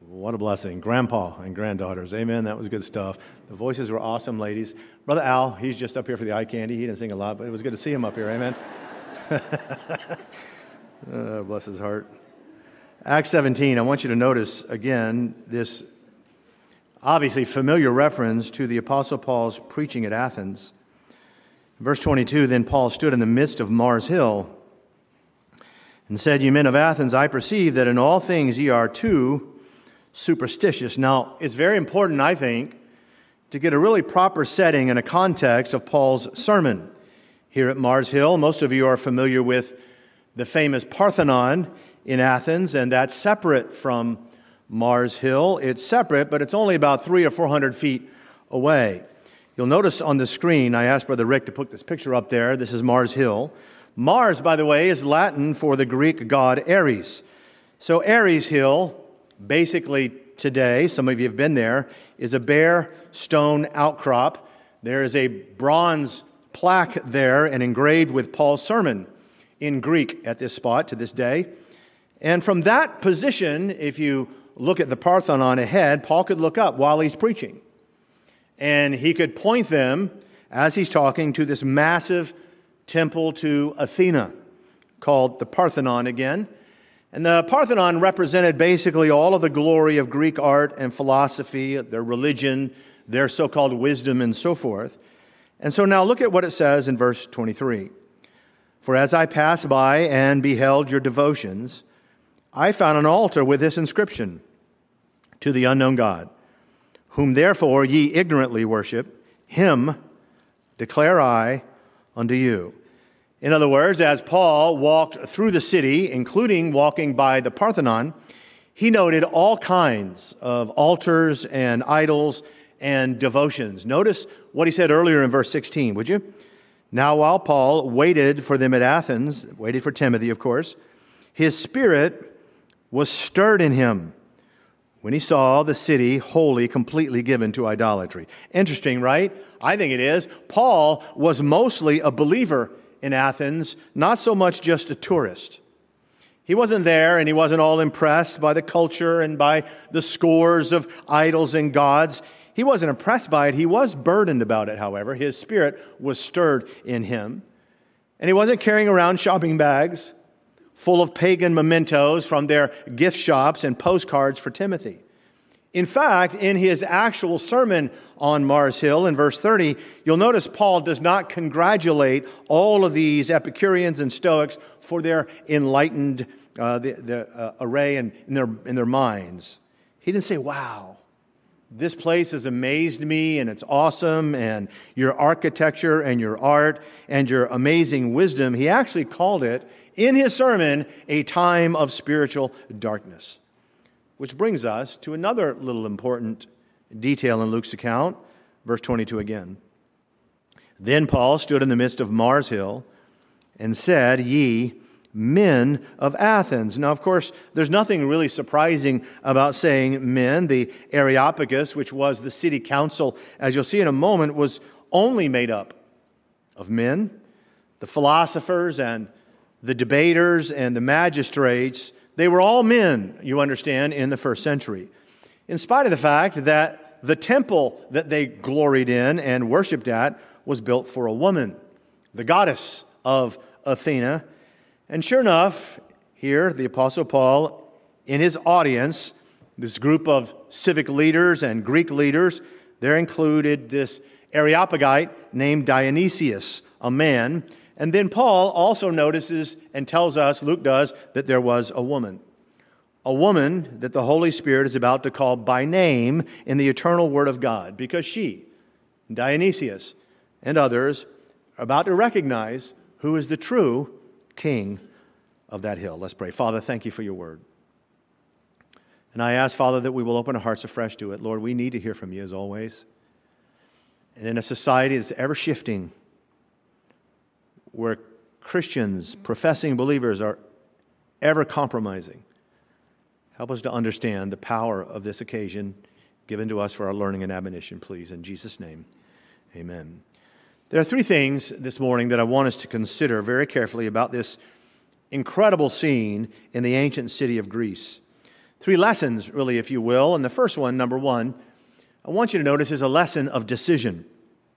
What a blessing. Grandpa and granddaughters. Amen. That was good stuff. The voices were awesome, ladies. Brother Al, he's just up here for the eye candy. He didn't sing a lot, but it was good to see him up here. Amen. Bless his heart. Acts 17, I want you to notice again this obviously familiar reference to the Apostle Paul's preaching at Athens. Verse 22, then Paul stood in the midst of Mars Hill and said, "Ye men of Athens, I perceive that in all things ye are too superstitious." Now, it's very important, I think, to get a really proper setting and a context of Paul's sermon here at Mars Hill. Most of you are familiar with the famous Parthenon in Athens, and that's separate from Mars Hill. It's separate, but it's only about 300 or 400 feet away. You'll notice on the screen, I asked Brother Rick to put this picture up there. This is Mars Hill. Mars, by the way, is Latin for the Greek god Ares. So Ares Hill, basically today, some of you have been there, is a bare stone outcrop. There is a bronze plaque there and engraved with Paul's sermon in Greek at this spot to this day. And from that position, if you look at the Parthenon ahead, Paul could look up while he's preaching. And he could point them, as he's talking, to this massive temple to Athena, called the Parthenon again. And the Parthenon represented basically all of the glory of Greek art and philosophy, their religion, their so-called wisdom, and so forth. And so now look at what it says in verse 23. "For as I passed by and beheld your devotions, I found an altar with this inscription, To the unknown God, whom therefore ye ignorantly worship, him declare I unto you." In other words, as Paul walked through the city, including walking by the Parthenon, he noted all kinds of altars and idols and devotions. Notice what he said earlier in verse 16, would you? "Now while Paul waited for them at Athens," waited for Timothy, of course, "his spirit was stirred in him when he saw the city wholly, completely given to idolatry." Interesting, right? I think it is. Paul was mostly a believer in Athens, not so much just a tourist. He wasn't there and he wasn't all impressed by the culture and by the scores of idols and gods. He wasn't impressed by it. He was burdened about it, however. His spirit was stirred in him. And he wasn't carrying around shopping bags full of pagan mementos from their gift shops and postcards for Timothy. In fact, in his actual sermon on Mars Hill in verse 30, you'll notice Paul does not congratulate all of these Epicureans and Stoics for their enlightened array in their minds. He didn't say, "Wow, this place has amazed me and it's awesome, and your architecture and your art and your amazing wisdom." He actually called it, in his sermon, a time of spiritual darkness. Which brings us to another little important detail in Luke's account, verse 22 again. "Then Paul stood in the midst of Mars Hill and said, Ye men of Athens." Now, of course, there's nothing really surprising about saying men. The Areopagus, which was the city council, as you'll see in a moment, was only made up of men. The philosophers and the debaters and the magistrates, they were all men, you understand, in the first century. In spite of the fact that the temple that they gloried in and worshipped at was built for a woman, the goddess of Athena. And sure enough, here, the Apostle Paul, in his audience, this group of civic leaders and Greek leaders, there included this Areopagite named Dionysius, a man. And then Paul also notices and tells us, Luke does, that there was a woman. A woman that the Holy Spirit is about to call by name in the eternal Word of God, because she, Dionysius, and others are about to recognize who is the true king of that hill. Let's pray. Father, thank you for your word. And I ask, Father, that we will open our hearts afresh to it. Lord, we need to hear from you as always. And in a society that's ever shifting, where Christians, professing believers, are ever compromising, help us to understand the power of this occasion given to us for our learning and admonition, please. In Jesus' name, amen. There are three things this morning that I want us to consider very carefully about this incredible scene in the ancient city of Greece. Three lessons, really, if you will. And the first one, number one, I want you to notice is a lesson of decision.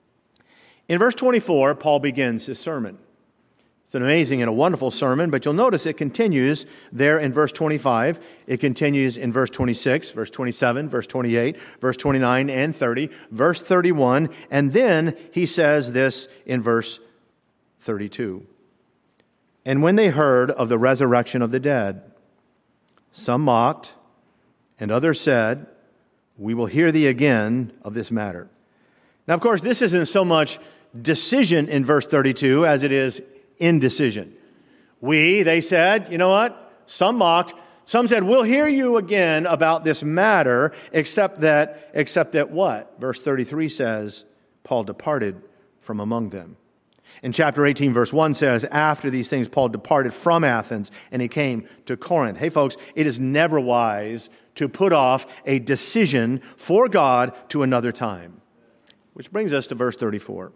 In verse 24, Paul begins his sermon. It's an amazing and a wonderful sermon, but you'll notice it continues there in verse 25. It continues in verse 26, verse 27, verse 28, verse 29 and 30, verse 31, and then he says this in verse 32. And when they heard of the resurrection of the dead, some mocked, and others said, we will hear thee again of this matter. Now, of course, this isn't so much decision in verse 32 as it is indecision. They said, you know what? Some mocked. Some said, we'll hear you again about this matter, except that what? Verse 33 says, Paul departed from among them. In chapter 18, verse 1 says, after these things, Paul departed from Athens and he came to Corinth. Hey, folks, it is never wise to put off a decision for God to another time. Which brings us to verse 34.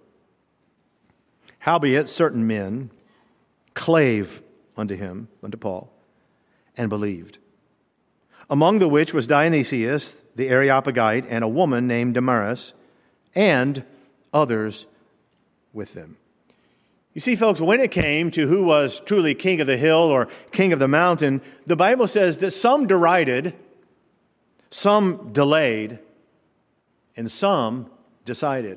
Howbeit, certain men clave unto him, unto Paul, and believed. Among the which was Dionysius, the Areopagite, and a woman named Damaris, and others with them. You see, folks, when it came to who was truly king of the hill or king of the mountain, the Bible says that some derided, some delayed, and some decided.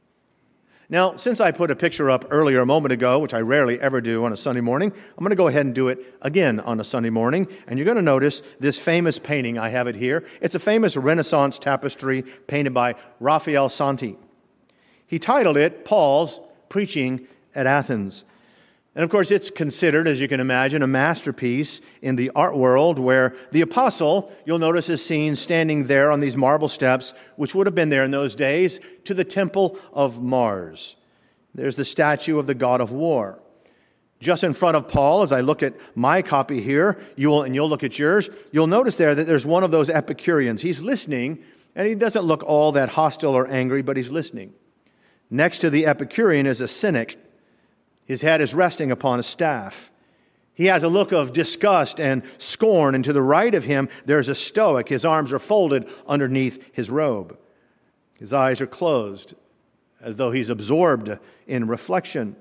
Now, since I put a picture up earlier a moment ago, which I rarely ever do on a Sunday morning, I'm going to go ahead and do it again on a Sunday morning. And you're going to notice this famous painting. I have it here. It's a famous Renaissance tapestry painted by Raphael Santi. He titled it, Paul's Preaching at Athens. And of course, it's considered, as you can imagine, a masterpiece in the art world where the apostle, you'll notice, is seen standing there on these marble steps, which would have been there in those days, to the temple of Mars. There's the statue of the god of war. Just in front of Paul, as I look at my copy here, you'll look at yours, you'll notice there that there's one of those Epicureans. He's listening, and he doesn't look all that hostile or angry, but he's listening. Next to the Epicurean is a cynic. His head is resting upon a staff. He has a look of disgust and scorn, and to the right of him there's a Stoic. His arms are folded underneath his robe. His eyes are closed, as though he's absorbed in reflection.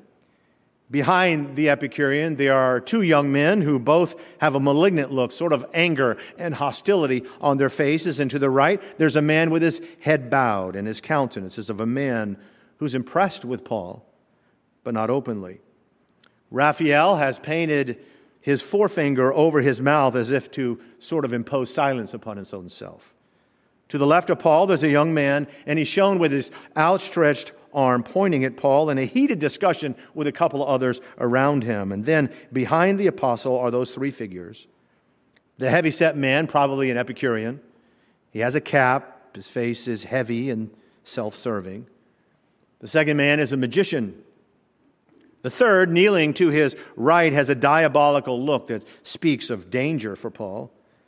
Behind the Epicurean, there are two young men who both have a malignant look, sort of anger and hostility on their faces. And to the right, there's a man with his head bowed, and his countenance is of a man who's impressed with Paul, but not openly. Raphael has painted his forefinger over his mouth as if to sort of impose silence upon his own self. To the left of Paul, there's a young man, and he's shown with his outstretched arm pointing at Paul in a heated discussion with a couple of others around him. And then behind the apostle are those three figures. The heavy-set man, probably an Epicurean. He has a cap. His face is heavy and self-serving. The second man is a magician. The third, kneeling to his right, has a diabolical look that speaks of danger for Paul.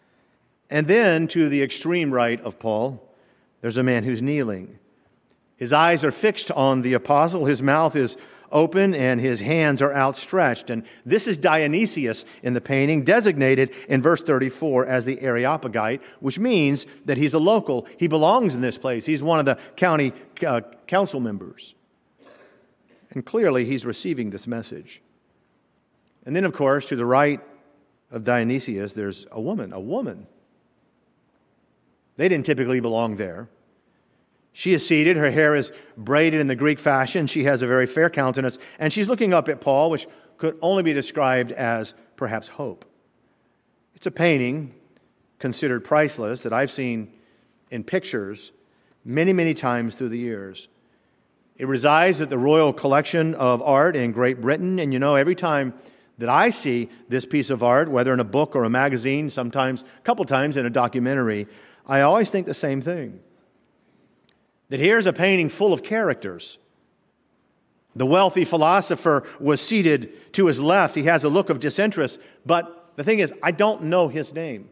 And then to the extreme right of Paul, there's a man who's kneeling. His eyes are fixed on the apostle. His mouth is open and his hands are outstretched. And this is Dionysius in the painting, designated in verse 34 as the Areopagite, which means that he's a local. He belongs in this place. He's one of the county council members. And clearly, he's receiving this message. And then, of course, to the right of Dionysius, there's a woman. A woman. They didn't typically belong there. She is seated. Her hair is braided in the Greek fashion. She has a very fair countenance. And she's looking up at Paul, which could only be described as perhaps hope. It's a painting considered priceless that I've seen in pictures many, many times through the years. It resides at the Royal Collection of Art in Great Britain. And you know, every time that I see this piece of art, whether in a book or a magazine, sometimes, a couple times in a documentary, I always think the same thing. That here's a painting full of characters. The wealthy philosopher was seated to his left. He has a look of disinterest. But the thing is, I don't know his name.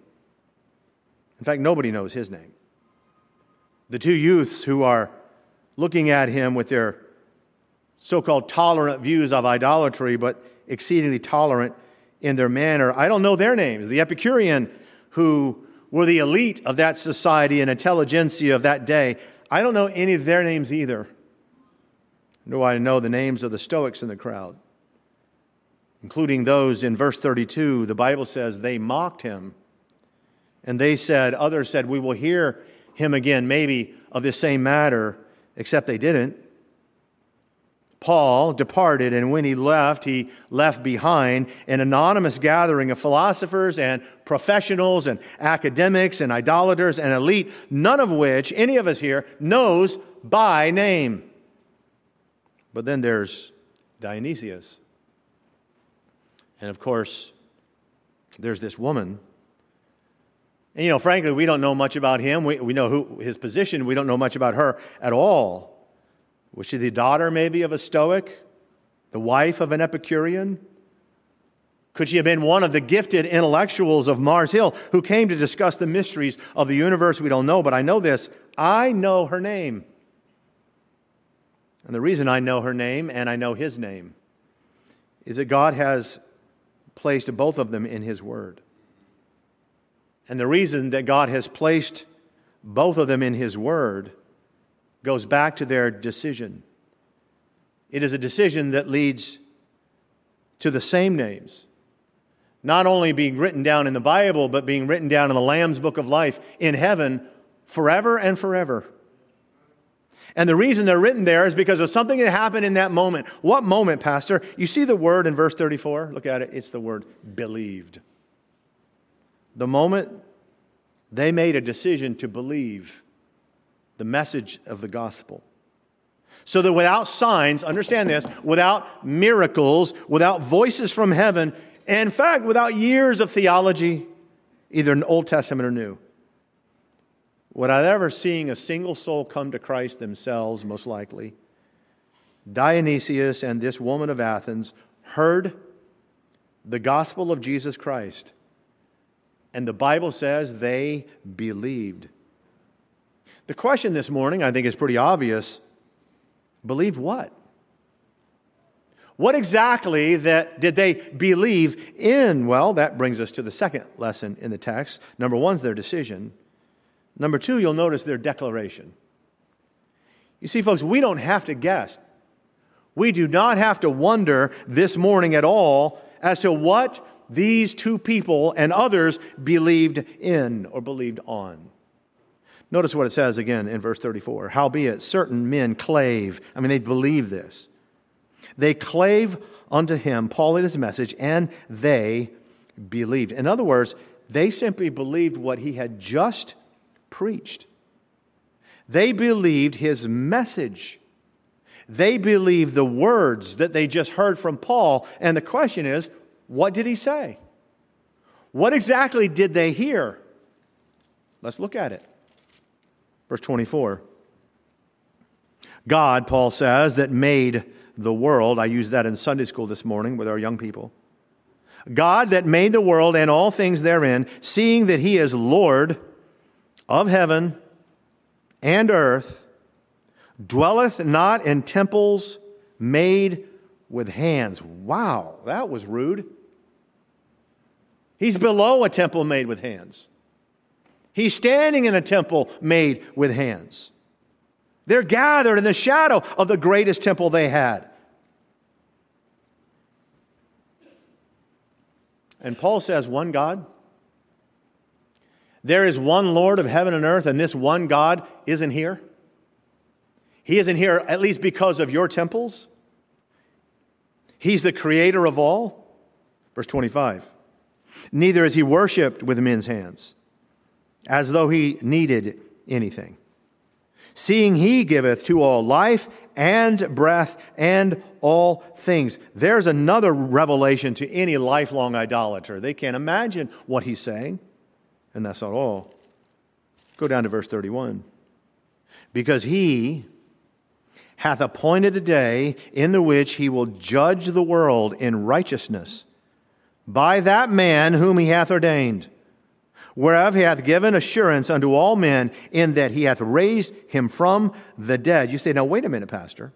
In fact, nobody knows his name. The two youths who are looking at him with their so-called tolerant views of idolatry, but exceedingly tolerant in their manner, I don't know their names. The Epicurean who were the elite of that society and intelligentsia of that day. I don't know any of their names either. Nor do I know the names of the Stoics in the crowd, including those in verse 32. The Bible says they mocked him. And others said, we will hear him again, maybe of this same matter, except they didn't. Paul departed, and when he left behind an anonymous gathering of philosophers and professionals and academics and idolaters and elite, none of which any of us here knows by name. But then there's Dionysius. And of course, there's this woman. And frankly, we don't know much about him. We know his position. We don't know much about her at all. Was she the daughter maybe of a Stoic? The wife of an Epicurean? Could she have been one of the gifted intellectuals of Mars Hill who came to discuss the mysteries of the universe? We don't know, but I know this. I know her name. And the reason I know her name and I know his name is that God has placed both of them in his word. And the reason that God has placed both of them in his word goes back to their decision. It is a decision that leads to the same names, not only being written down in the Bible, but being written down in the Lamb's Book of Life in heaven forever and forever. And the reason they're written there is because of something that happened in that moment. What moment, Pastor? You see the word in verse 34? Look at it. It's the word believed. The moment they made a decision to believe the message of the gospel. So that without signs, understand this, without miracles, without voices from heaven, and in fact, without years of theology, either in Old Testament or New, without ever seeing a single soul come to Christ themselves, most likely, Dionysius and this woman of Athens heard the gospel of Jesus Christ. And the Bible says they believed. The question this morning, I think, is pretty obvious. Believe what? What exactly did they believe in? Well, that brings us to the second lesson in the text. Number one is their decision. Number two, you'll notice their declaration. You see, folks, we don't have to guess. We do not have to wonder this morning at all as to what these two people and others believed in or believed on. Notice what it says again in verse 34. Howbeit certain men clave. They believe this. They clave unto him, Paul and his message, and they believed. In other words, they simply believed what he had just preached. They believed his message. They believed the words that they just heard from Paul. And the question is, what did he say? What exactly did they hear? Let's look at it. Verse 24. God, Paul says, that made the world. I used that in Sunday school this morning with our young people. God that made the world and all things therein, seeing that he is Lord of heaven and earth, dwelleth not in temples made with hands. Wow, that was rude. He's below a temple made with hands. He's standing in a temple made with hands. They're gathered in the shadow of the greatest temple they had. And Paul says, one God. There is one Lord of heaven and earth, and this one God isn't here. He isn't here at least because of your temples. He's the creator of all. Verse 25. Neither is he worshipped with men's hands, as though he needed anything. Seeing he giveth to all life and breath and all things. There's another revelation to any lifelong idolater. They can't imagine what he's saying. And that's not all. Go down to verse 31. Because he hath appointed a day in the which he will judge the world in righteousness by that man whom he hath ordained, whereof he hath given assurance unto all men, in that he hath raised him from the dead. You say, now wait a minute, Pastor.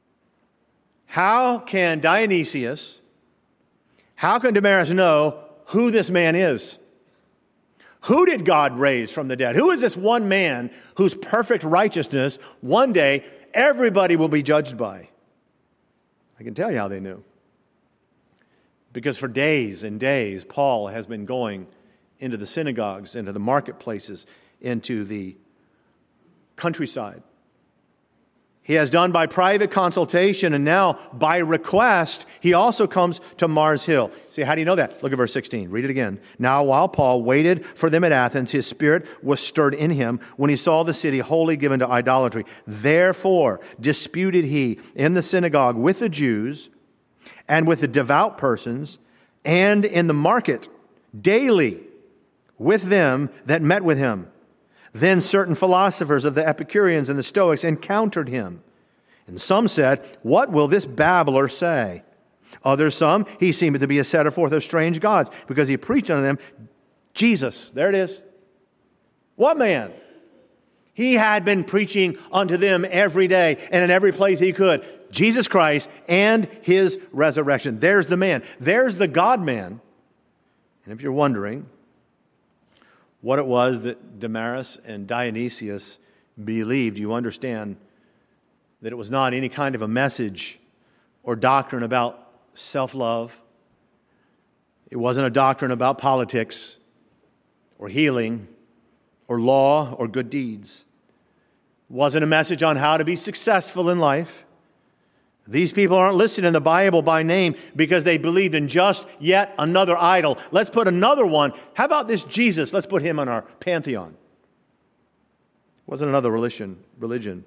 How can Dionysius, how can Damaris know who this man is? Who did God raise from the dead? Who is this one man whose perfect righteousness one day everybody will be judged by? I can tell you how they knew. Because for days and days, Paul has been going into the synagogues, into the marketplaces, into the countryside. He has done by private consultation, and now by request, he also comes to Mars Hill. See, how do you know that? Look at verse 16. Read it again. Now, while Paul waited for them at Athens, his spirit was stirred in him when he saw the city wholly given to idolatry. Therefore, disputed he in the synagogue with the Jews and with the devout persons, and in the market daily with them that met with him. Then certain philosophers of the Epicureans and the Stoics encountered him. And some said, "What will this babbler say?" Others, some, he seemed to be a setter forth of strange gods, because he preached unto them Jesus. There it is. What man? He had been preaching unto them every day and in every place he could. Jesus Christ and his resurrection. There's the man. There's the God-man. And if you're wondering what it was that Damaris and Dionysius believed, you understand that it was not any kind of a message or doctrine about self-love. It wasn't a doctrine about politics or healing or law or good deeds. It wasn't a message on how to be successful in life. These people aren't listed in the Bible by name because they believed in just yet another idol. Let's put another one. How about this Jesus? Let's put him on our pantheon. It wasn't another religion.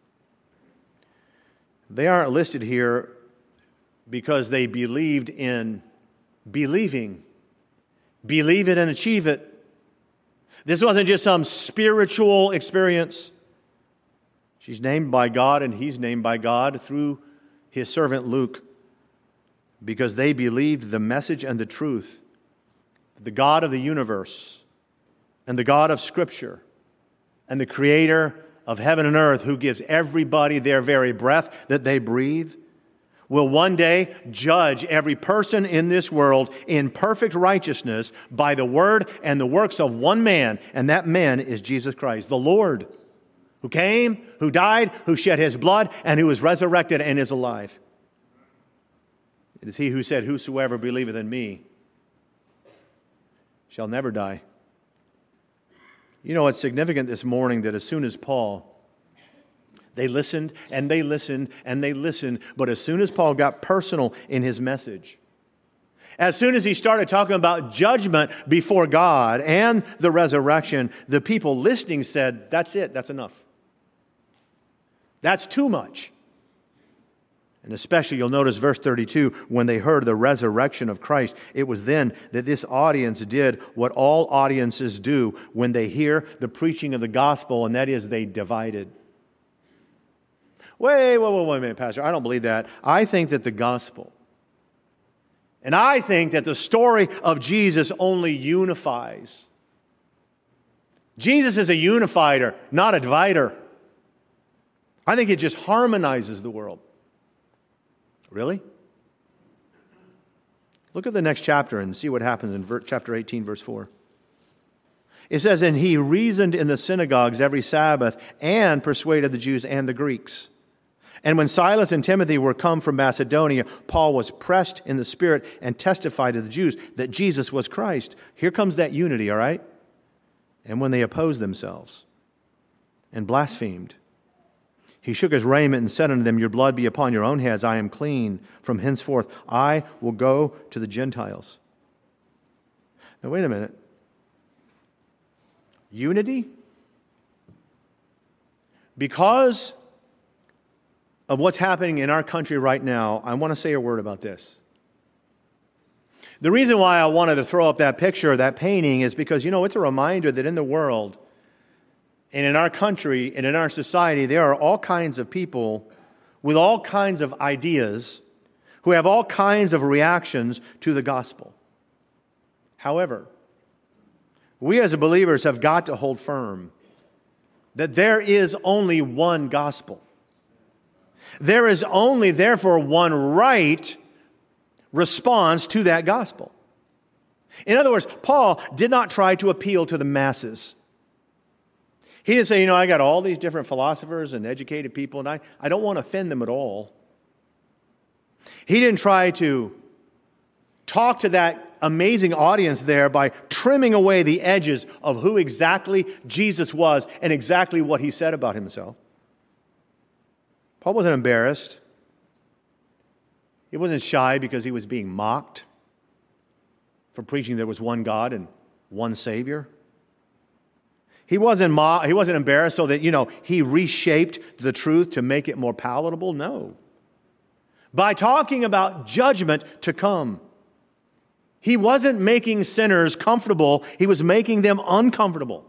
They aren't listed here because they believed in believing. Believe it and achieve it. This wasn't just some spiritual experience. She's named by God and he's named by God through his servant Luke, because they believed the message and the truth. The God of the universe and the God of Scripture and the Creator of heaven and earth, who gives everybody their very breath that they breathe, will one day judge every person in this world in perfect righteousness by the word and the works of one man, and that man is Jesus Christ, the Lord, who came, who died, who shed his blood, and who was resurrected and is alive. It is he who said, "Whosoever believeth in me shall never die." You know, it's significant this morning that as soon as Paul, they listened and they listened and they listened, but as soon as Paul got personal in his message, as soon as he started talking about judgment before God and the resurrection, the people listening said, "That's it, that's enough. That's too much." And especially, you'll notice verse 32, when they heard the resurrection of Christ, it was then that this audience did what all audiences do when they hear the preaching of the gospel, and that is they divided. Wait a minute, Pastor. I don't believe that. I think that the gospel, and I think that the story of Jesus only unifies. Jesus is a unifier, not a divider. I think it just harmonizes the world. Really? Look at the next chapter and see what happens in chapter 18, verse 4. It says, "And he reasoned in the synagogues every Sabbath and persuaded the Jews and the Greeks. And when Silas and Timothy were come from Macedonia, Paul was pressed in the Spirit and testified to the Jews that Jesus was Christ." Here comes that unity, all right? "And when they opposed themselves and blasphemed, he shook his raiment and said unto them, Your blood be upon your own heads. I am clean. From henceforth I will go to the Gentiles." Now wait a minute. Unity? Because of what's happening in our country right now, I want to say a word about this. The reason why I wanted to throw up that picture, that painting, is because, it's a reminder that in the world and in our country and in our society, there are all kinds of people with all kinds of ideas who have all kinds of reactions to the gospel. However, we as believers have got to hold firm that there is only one gospel. There is only, therefore, one right response to that gospel. In other words, Paul did not try to appeal to the masses. He didn't say, I got all these different philosophers and educated people, and I don't want to offend them at all. He didn't try to talk to that amazing audience there by trimming away the edges of who exactly Jesus was and exactly what he said about himself. Paul wasn't embarrassed. He wasn't shy because he was being mocked for preaching there was one God and one Savior. He wasn't embarrassed so that, he reshaped the truth to make it more palatable. No. By talking about judgment to come. He wasn't making sinners comfortable. He was making them uncomfortable.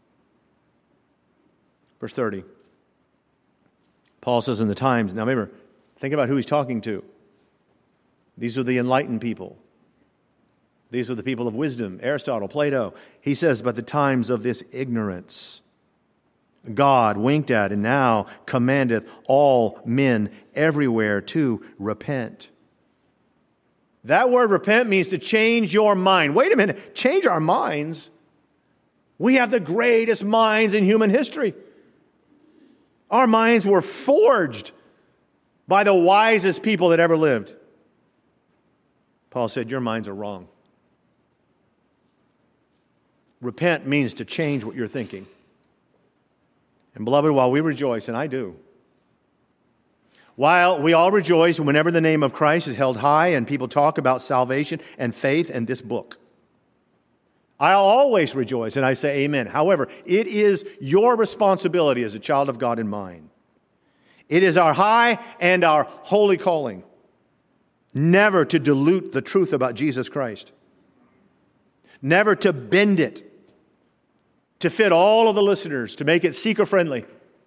Verse 30. Paul says in the Times, now remember, think about who he's talking to. These are the enlightened people. These are the people of wisdom, Aristotle, Plato. He says, but the times of this ignorance, God winked at and now commandeth all men everywhere to repent. That word repent means to change your mind. Wait a minute, change our minds? We have the greatest minds in human history. Our minds were forged by the wisest people that ever lived. Paul said, your minds are wrong. Repent means to change what you're thinking. And beloved, while we rejoice, and I do, while we all rejoice whenever the name of Christ is held high and people talk about salvation and faith and this book, I'll always rejoice and I say amen. However, it is your responsibility as a child of God and mine. It is our high and our holy calling never to dilute the truth about Jesus Christ. Never to bend it to fit all of the listeners, to make it seeker-friendly.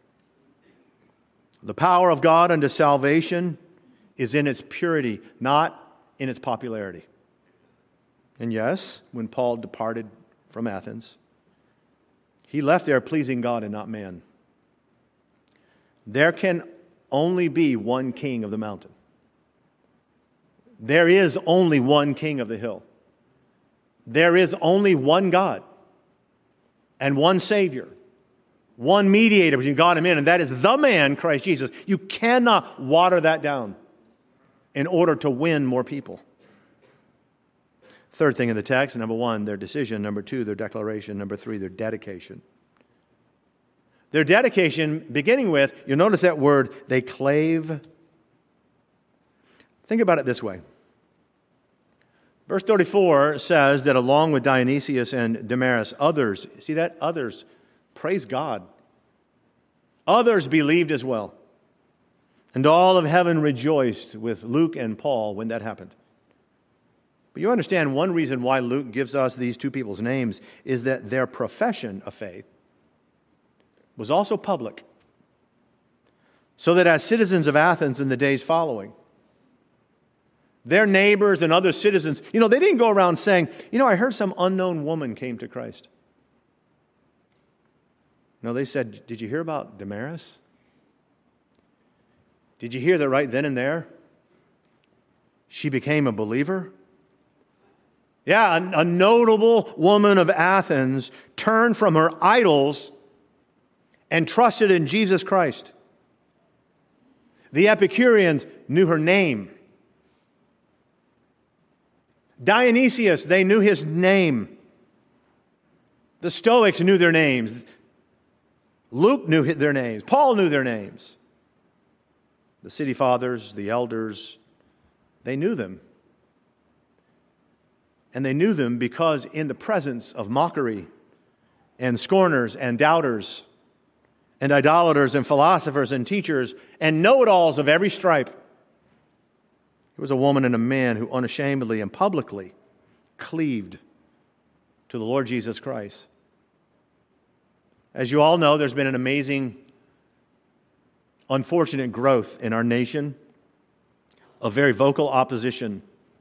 The power of God unto salvation is in its purity, not in its popularity. And yes, when Paul departed from Athens, he left there pleasing God and not man. There can only be one king of the mountain. There is only one king of the hill. There is only one God and one Savior, one mediator between God and man, and that is the man, Christ Jesus. You cannot water that down in order to win more people. Third thing in the text, number one, their decision. Number two, their declaration. Number three, their dedication. Their dedication, beginning with, you'll notice that word, they clave. Think about it this way. Verse 34 says that along with Dionysius and Damaris, others, see that? Others, praise God. Others believed as well. And all of heaven rejoiced with Luke and Paul when that happened. But you understand one reason why Luke gives us these two people's names is that their profession of faith was also public. So that as citizens of Athens in the days following, their neighbors and other citizens, they didn't go around saying, I heard some unknown woman came to Christ. No, they said, did you hear about Damaris? Did you hear that right then and there she became a believer? Yeah, a notable woman of Athens turned from her idols and trusted in Jesus Christ. The Epicureans knew her name. Dionysius, they knew his name. The Stoics knew their names. Luke knew their names. Paul knew their names. The city fathers, the elders, they knew them. And they knew them because in the presence of mockery and scorners and doubters and idolaters and philosophers and teachers and know-it-alls of every stripe, it was a woman and a man who unashamedly and publicly cleaved to the Lord Jesus Christ. As you all know, there's been an amazing, unfortunate growth in our nation of very vocal opposition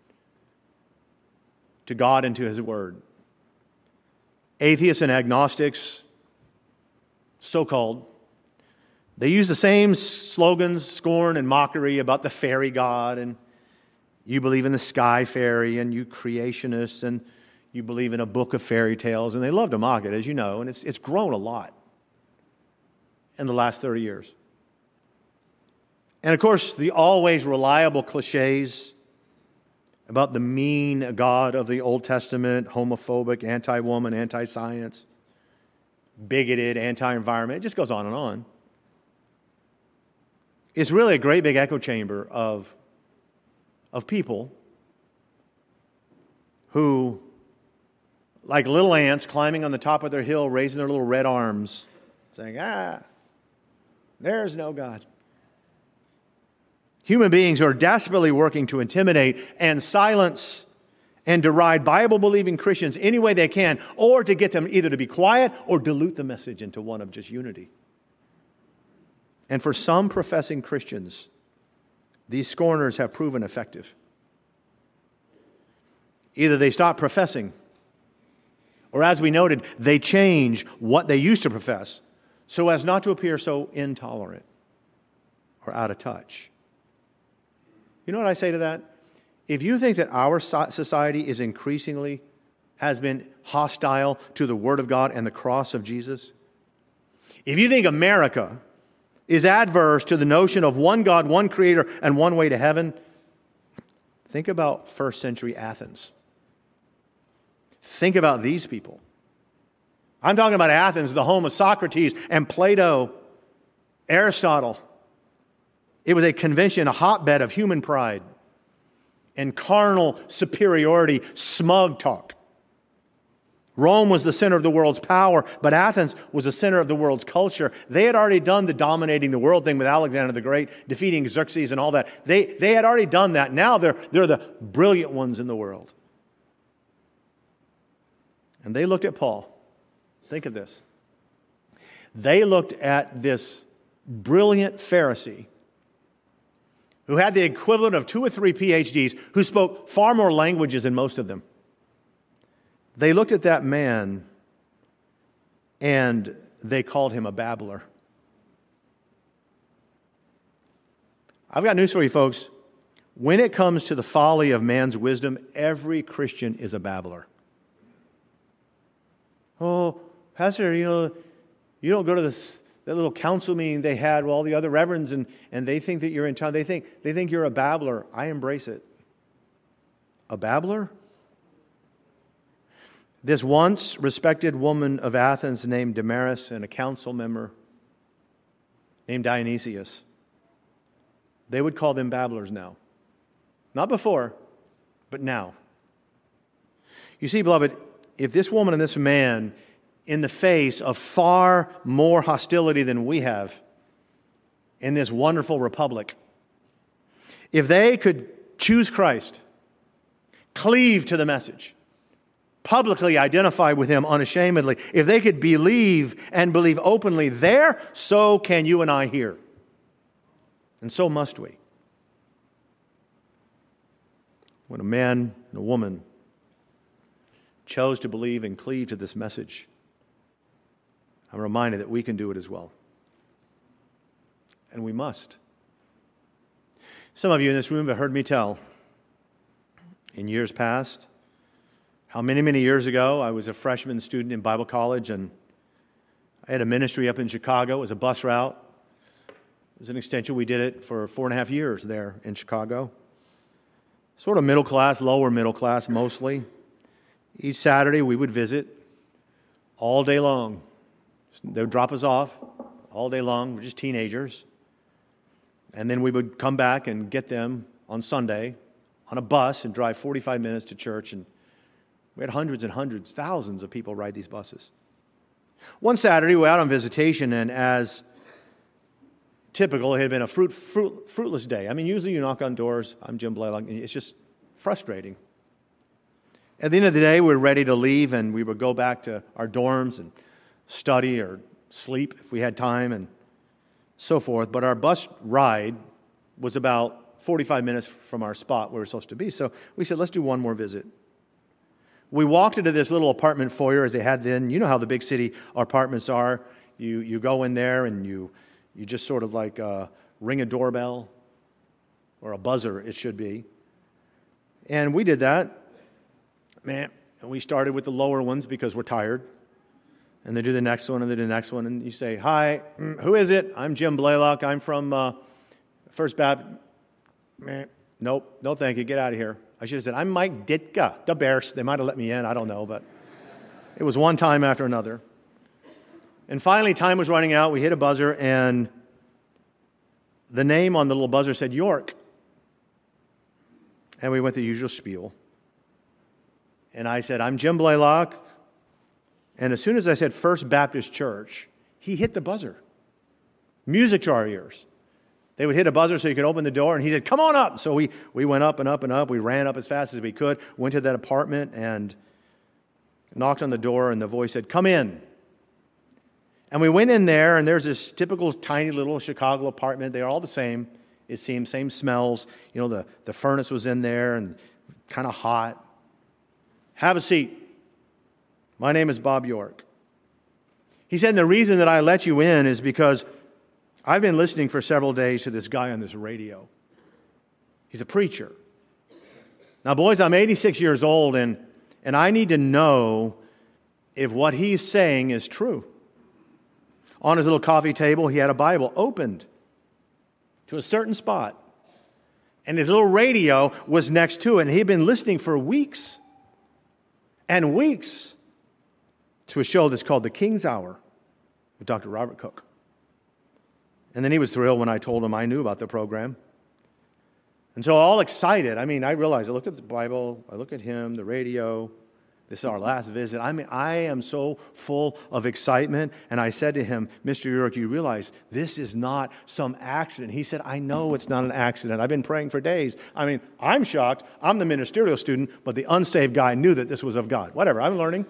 to God and to His Word. Atheists and agnostics, so-called, they use the same slogans, scorn and mockery about the fairy god, and you believe in the sky fairy, and you creationists, and You believe in a book of fairy tales, and they love to mock it, as you know, and it's grown a lot in the last 30 years. And of course, the always reliable cliches about the mean God of the Old Testament, homophobic, anti-woman, anti-science, bigoted, anti-environment, it just goes on and on. It's really a great big echo chamber of people who, like little ants climbing on the top of their hill, raising their little red arms, saying, there's no God. Human beings who are desperately working to intimidate and silence and deride Bible-believing Christians any way they can, or to get them either to be quiet or dilute the message into one of just unity. And for some professing Christians, these scorners have proven effective. Either they stop professing, or as we noted, they change what they used to profess so as not to appear so intolerant or out of touch. You know what I say to that? If you think that our society is increasingly has been hostile to the Word of God and the cross of Jesus, if you think America is adverse to the notion of one God, one Creator, and one way to heaven, think about first century Athens. Think about these people. I'm talking about Athens, the home of Socrates and Plato, Aristotle. It was a convention, a hotbed of human pride and carnal superiority, smug talk. Rome was the center of the world's power, but Athens was the center of the world's culture. They had already done the dominating the world thing with Alexander the Great, defeating Xerxes and all that. They had already done that. Now they're the brilliant ones in the world. And they looked at Paul. Think of this. They looked at this brilliant Pharisee who had the equivalent of 2 or 3 PhDs, who spoke far more languages than most of them. They looked at that man and they called him a babbler. I've got news for you, folks. When it comes to the folly of man's wisdom, every Christian is a babbler. Oh, Pastor, you don't go to that little council meeting they had with all the other reverends, and they think that you're in town. They think you're a babbler. I embrace it. A babbler? This once respected woman of Athens named Damaris and a council member named Dionysius, they would call them babblers now. Not before, but now. You see, beloved, if this woman and this man, in the face of far more hostility than we have in this wonderful republic, if they could choose Christ, cleave to the message, publicly identify with Him unashamedly, if they could believe and believe openly there, so can you and I here. And so must we. When a man and a woman chose to believe and cleave to this message, I'm reminded that we can do it as well. And we must. Some of you in this room have heard me tell in years past how many years ago I was a freshman student in Bible college, and I had a ministry up in Chicago. It was a bus route. It was an extension. We did it for 4.5 years there in Chicago. Sort of middle class, lower middle class mostly. Each Saturday we would visit all day long. They would drop us off all day long. We're just teenagers. And then we would come back and get them on Sunday on a bus and drive 45 minutes to church. And we had hundreds and hundreds, thousands of people ride these buses. One Saturday, we were out on visitation, and as typical, it had been a fruitless day. I mean, usually you knock on doors. I'm Jim Blaylock. It's just frustrating. At the end of the day, we were ready to leave, and we would go back to our dorms and study or sleep if we had time and so forth. But our bus ride was about 45 minutes from our spot where we were supposed to be. So we said, let's do one more visit. We walked into this little apartment foyer as they had then. You know how the big city apartments are. You go in there and you just sort of like ring a doorbell, or a buzzer it should be. And we did that. Man, And we started with the lower ones because we're tired. And they do the next one, and they do the next one. And you say, hi, who is it? I'm Jim Blaylock. I'm from First Baptist. Nope, no thank you. Get out of here. I should have said, I'm Mike Ditka, the Bears. They might have let me in. I don't know, but it was one time after another. And finally, time was running out. We hit a buzzer, and the name on the little buzzer said York. And we went the usual spiel. And I said, I'm Jim Blaylock. And as soon as I said First Baptist Church, he hit the buzzer. Music to our ears. They would hit a buzzer so you could open the door, and he said, come on up. So we went up and up and up. We ran up as fast as we could, went to that apartment and knocked on the door, and the voice said, come in. And we went in there, and there's this typical tiny little Chicago apartment. They're all the same, it seems, same smells. You know, the furnace was in there and kind of hot. Have a seat. My name is Bob York. He said, the reason that I let you in is because I've been listening for several days to this guy on this radio. He's a preacher. Now, boys, I'm 86 years old, and I need to know if what he's saying is true. On his little coffee table, he had a Bible opened to a certain spot. And his little radio was next to it, and he'd been listening for weeks and weeks to a show that's called The King's Hour with Dr. Robert Cook. And then he was thrilled when I told him I knew about the program. And so all excited, I realized, I look at the Bible, I look at him, the radio. This is our last visit. I am so full of excitement. And I said to him, Mr. York, you realize this is not some accident. He said, I know it's not an accident. I've been praying for days. I'm shocked. I'm the ministerial student, but the unsaved guy knew that this was of God. Whatever, I'm learning.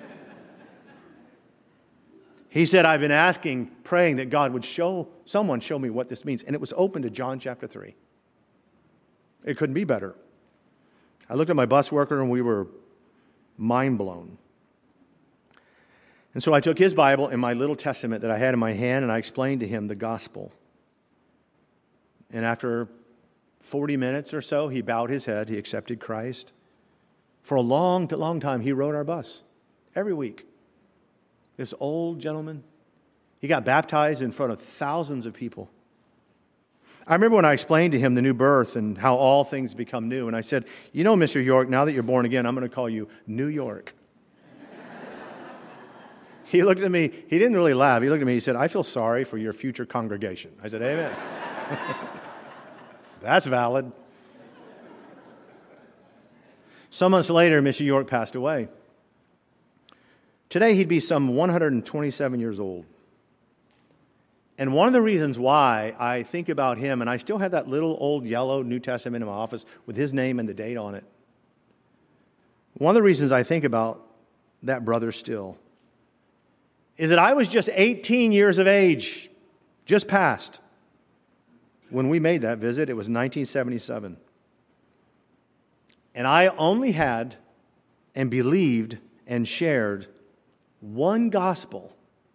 He said, I've been praying that God would show me what this means. And it was open to John chapter 3. It couldn't be better. I looked at my bus worker, and we were mind blown. And so I took his Bible and my little testament that I had in my hand, and I explained to him the gospel. And after 40 minutes or so, he bowed his head. He accepted Christ. For a long time, he rode our bus every week. This old gentleman, he got baptized in front of thousands of people. I remember when I explained to him the new birth and how all things become new, and I said, you know, Mr. York, now that you're born again, I'm going to call you New York. He looked at me, he didn't really laugh. He looked at me, he said, I feel sorry for your future congregation. I said, amen. That's valid. Some months later, Mr. York passed away. Today, he'd be some 127 years old. And one of the reasons why I think about him, and I still have that little old yellow New Testament in my office with his name and the date on it. One of the reasons I think about that brother still is that I was just 18 years of age, just passed, when we made that visit. It was 1977. And I only had and believed and shared one gospel,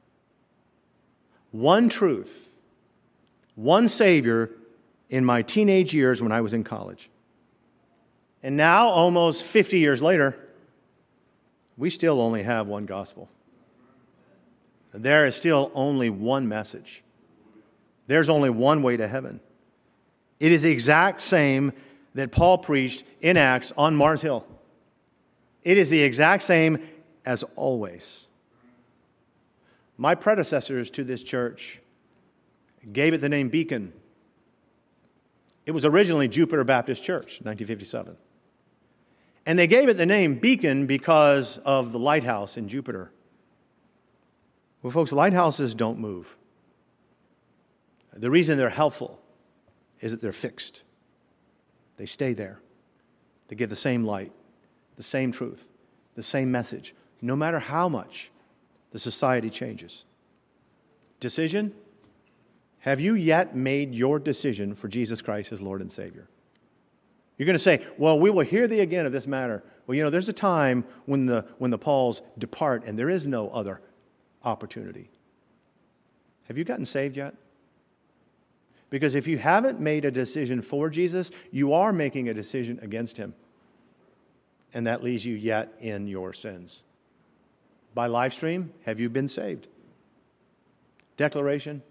one truth, one Savior in my teenage years when I was in college. And now, almost 50 years later, we still only have one gospel. There is still only one message. There's only one way to heaven. It is the exact same that Paul preached in Acts on Mars Hill. It is the exact same as always. My predecessors to this church gave it the name Beacon. It was originally Jupiter Baptist Church, 1957. And they gave it the name Beacon because of the lighthouse in Jupiter. Well, folks, lighthouses don't move. The reason they're helpful is that they're fixed. They stay there. They give the same light, the same truth, the same message, no matter how much the society changes. Decision? Have you yet made your decision for Jesus Christ as Lord and Savior? You're going to say, well, we will hear thee again of this matter. Well, you know, there's a time when the Pauls depart and there is no other opportunity. Have you gotten saved yet? Because if you haven't made a decision for Jesus, you are making a decision against Him. and that leaves you yet in your sins. By live stream, have you been saved? Declaration.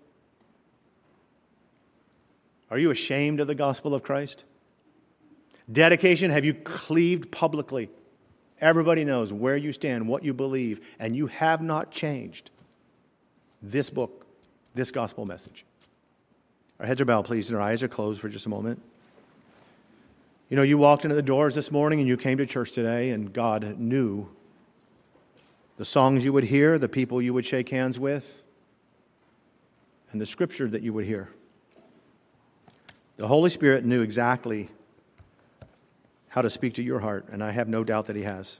Are you ashamed of the gospel of Christ? Dedication, have you cleaved publicly? Everybody knows where you stand, what you believe, and you have not changed this book, this gospel message. Our heads are bowed, please, and our eyes are closed for just a moment. You know, you walked into the doors this morning and you came to church today, and God knew the songs you would hear, the people you would shake hands with, and the scripture that you would hear. The Holy Spirit knew exactly how to speak to your heart, and I have no doubt that He has.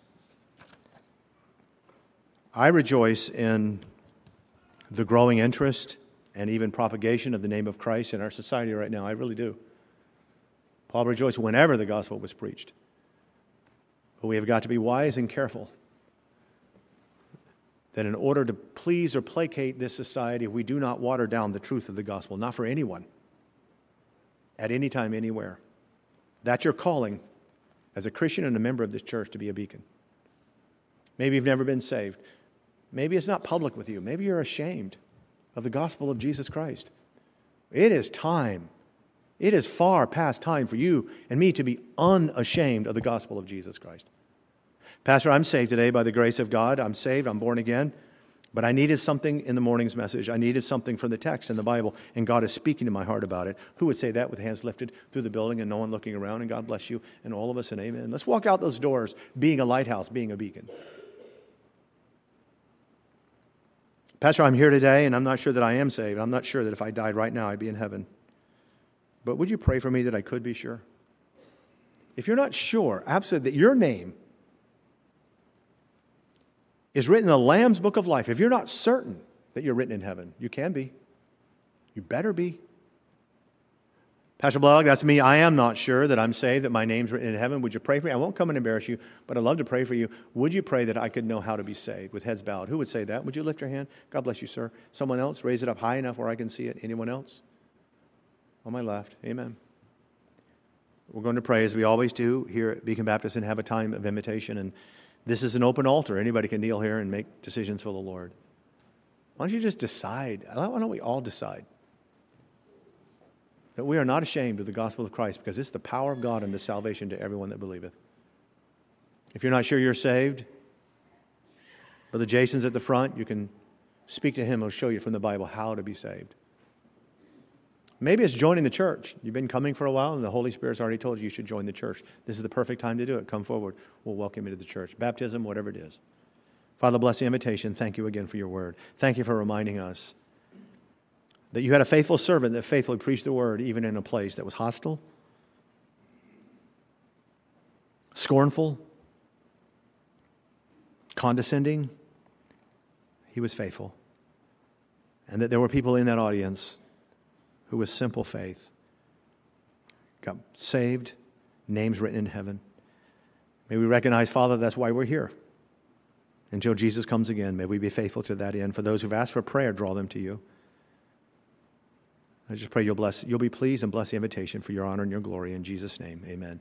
I rejoice in the growing interest and even propagation of the name of Christ in our society right now. I really do. Paul rejoiced whenever the gospel was preached. But we have got to be wise and careful that in order to please or placate this society, we do not water down the truth of the gospel, not for anyone, at any time, anywhere. That's your calling as a Christian and a member of this church, to be a beacon. Maybe you've never been saved. Maybe it's not public with you. Maybe you're ashamed of the gospel of Jesus Christ. It is time. It is far past time for you and me to be unashamed of the gospel of Jesus Christ. Pastor, I'm saved today by the grace of God. I'm saved. I'm born again. But I needed something in the morning's message. I needed something from the text in the Bible, and God is speaking to my heart about it. Who would say that with hands lifted through the building and no one looking around? And God bless you and all of us, and amen. Let's walk out those doors being a lighthouse, being a beacon. Pastor, I'm here today, and I'm not sure that I am saved. I'm not sure that if I died right now, I'd be in heaven. But would you pray for me that I could be sure? If you're not sure, absolutely, that your name is written in the Lamb's Book of Life, if you're not certain that you're written in heaven, you can be. You better be. Pastor Blalock, that's me. I am not sure that I'm saved, that my name's written in heaven. Would you pray for me? I won't come and embarrass you, but I'd love to pray for you. Would you pray that I could know how to be saved with heads bowed? Who would say that? Would you lift your hand? God bless you, sir. Someone else? Raise it up high enough where I can see it. Anyone else? On my left. Amen. We're going to pray as we always do here at Beacon Baptist and have a time of invitation. And this is an open altar. Anybody can kneel here and make decisions for the Lord. Why don't you just decide? Why don't we all decide that we are not ashamed of the gospel of Christ, because it's the power of God and the salvation to everyone that believeth. If you're not sure you're saved, Brother Jason's at the front. You can speak to him. He'll show you from the Bible how to be saved. Maybe it's joining the church. You've been coming for a while, and the Holy Spirit's already told you should join the church. This is the perfect time to do it. Come forward. We'll welcome you to the church. Baptism, whatever it is. Father, bless the invitation. Thank you again for your word. Thank you for reminding us that you had a faithful servant that faithfully preached the word even in a place that was hostile, scornful, condescending. He was faithful. And that there were people in that audience who with simple faith got saved, names written in heaven. May we recognize, Father, that's why we're here. Until Jesus comes again, may we be faithful to that end. For those who've asked for prayer, draw them to you. I just pray you'll be pleased and bless the invitation for your honor and your glory. In Jesus' name, amen.